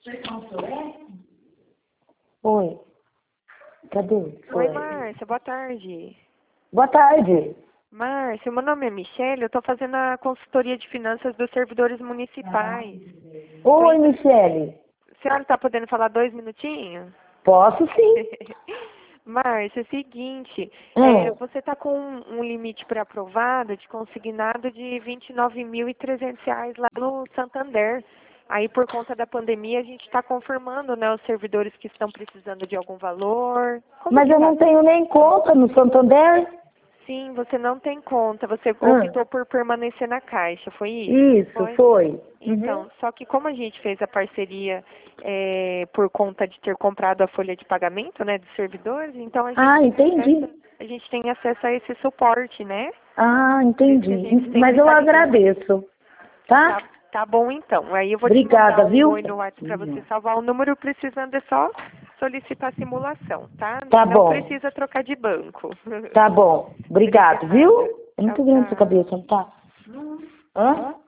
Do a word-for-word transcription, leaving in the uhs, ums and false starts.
Oi. Cadê? Oi, Márcia, boa tarde. Boa tarde. Márcia, meu nome é Michele, eu estou fazendo a consultoria de finanças dos servidores municipais. Oi, Tô... Michele. A senhora está podendo falar dois minutinhos? Posso sim. Márcia, é o seguinte, Hum. é, você está com um, um limite pré-aprovado de consignado de vinte e nove mil e trezentos reais lá no Santander. Aí, por conta da pandemia, a gente está confirmando, né, os servidores que estão precisando de algum valor. Como Mas que eu tá? não tenho nem conta no Santander. Sim, você não tem conta, você Hum. optou por permanecer na Caixa, foi isso? Isso, Foi? foi. Então, Uhum. só que como a gente fez a parceria é, por conta de ter comprado a folha de pagamento, né, dos servidores, então a gente, Ah, tem entendi. acesso, a gente tem acesso a esse suporte, né? Ah, Por isso que a gente entendi. Mas sempre eu está ligando. agradeço. Tá? Tá, tá bom então. Aí eu vou te Obrigada, mandar um viu? oi no WhatsApp para você salvar o número, precisando é só solicitar a simulação, tá? Tá Não bom. precisa trocar de banco. Tá bom. Obrigado, Obrigada. viu? É Tchau, muito grande sua tchau. cabeça, não tá? Hã?